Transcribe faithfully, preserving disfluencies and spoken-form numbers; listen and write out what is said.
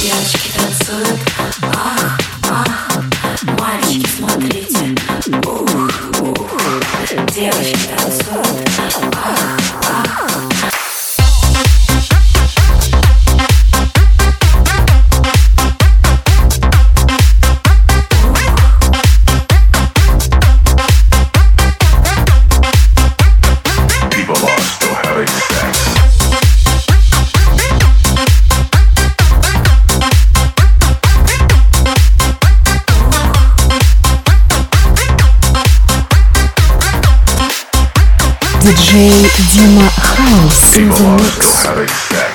Девочки танцуют, ах, ах. Мальчики, смотрите, ух, ух. Девочки танцуют, ах, ах. диджей Дима Хаус in the mix.